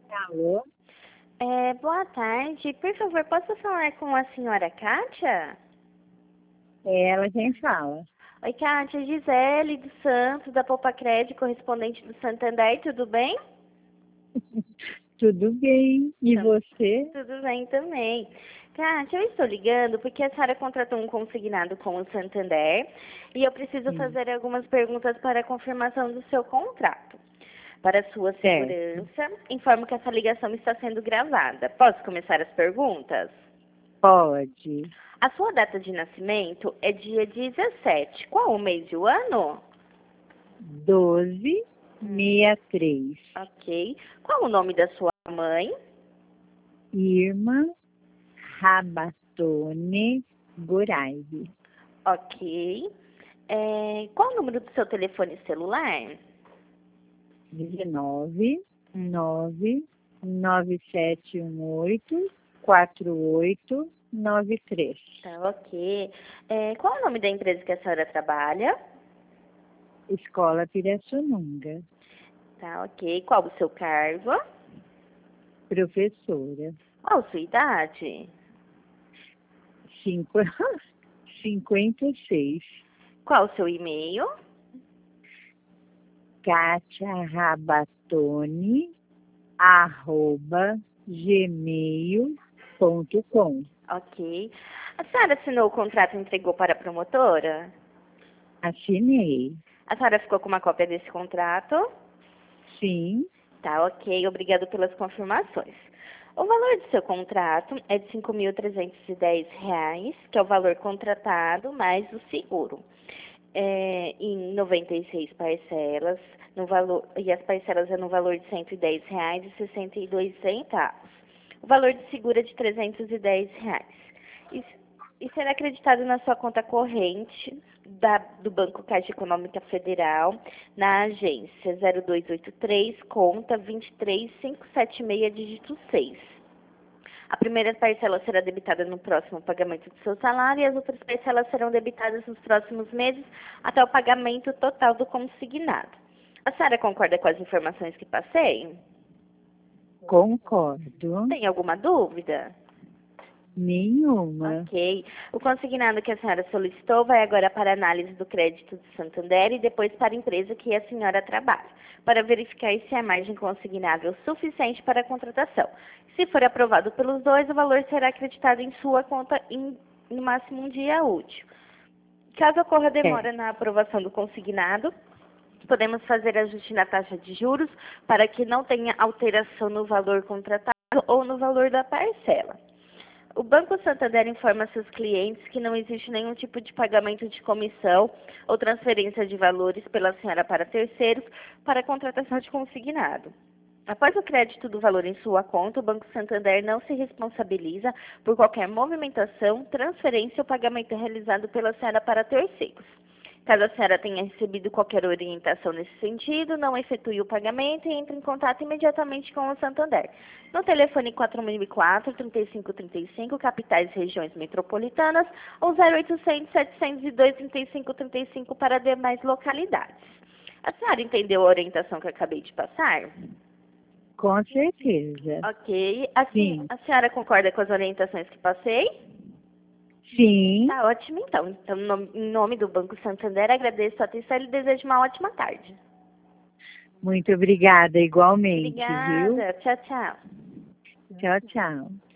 Alô? Boa tarde. Por favor, posso falar com a senhora Kátia? É ela quem fala. Oi, Kátia. Gisele dos Santos, da Poupa Crédito, correspondente do Santander. Tudo bem? Tudo bem? E Então, você? tudo bem também. Kátia, eu estou ligando porque a senhora contratou um consignado com o Santander e eu preciso Sim, fazer algumas perguntas para a confirmação do seu contrato. Para sua certo. segurança, informo que essa ligação está sendo gravada. Posso começar as perguntas? Pode. A sua data de nascimento é dia 17. Qual o mês e o ano? 1263. Ok. Qual o nome da sua mãe? Irma Rabatone Goraive. Ok. Qual o número do seu telefone celular? 19 9718 4893. Tá, ok. Qual o nome da empresa que a senhora trabalha? Escola Pirassununga. Tá, ok. Qual o seu cargo? Professora. Qual a sua idade? Cinco... 56. Qual o seu e-mail? katiarabatone@gmail.com. Ok. A senhora assinou o contrato e entregou para a promotora? Assinei. A senhora ficou com uma cópia desse contrato? Sim, Tá, ok. Obrigado pelas confirmações. O valor do seu contrato é de R$ 5.310, que é o valor contratado mais o seguro. Em 96 parcelas, e as parcelas é no valor de R$ 110,62. O valor de seguro é de R$ 310. E, e será acreditado na sua conta corrente do Banco Caixa Econômica Federal, na agência 0283, conta 23576, dígito 6. A primeira parcela será debitada no próximo pagamento do seu salário e as outras parcelas serão debitadas nos próximos meses até o pagamento total do consignado. A senhora concorda com as informações que passei? concordo. Tem alguma dúvida? Nenhuma. Ok. O consignado que a senhora solicitou vai agora para análise do crédito do Santander e depois para a empresa que a senhora trabalha, para verificar se a margem consignável é suficiente para a contratação. Se for aprovado pelos dois, o valor será acreditado em sua conta no máximo um dia útil. Caso ocorra É, demora na aprovação do consignado, podemos fazer ajuste na taxa de juros para que não tenha alteração no valor contratado ou no valor da parcela. O Banco Santander informa seus clientes que não existe nenhum tipo de pagamento de comissão ou transferência de valores pela senhora para terceiros para a contratação de consignado. Após o crédito do valor em sua conta, o Banco Santander não se responsabiliza por qualquer movimentação, transferência ou pagamento realizado pela senhora para terceiros. Caso a senhora tenha recebido qualquer orientação nesse sentido, não efetue o pagamento e entre em contato imediatamente com o Santander. No telefone 4004-3535, capitais e regiões metropolitanas, ou 0800-702-3535 para demais localidades. A senhora entendeu a orientação que eu acabei de passar? com certeza. Ok. Assim, Sim, a senhora concorda com as orientações que passei? sim. Tá ótimo, então. Então, em nome do Banco Santander, agradeço a atenção e desejo uma ótima tarde. Muito obrigada, igualmente, viu? Obrigada. Tchau, tchau. Tchau, tchau.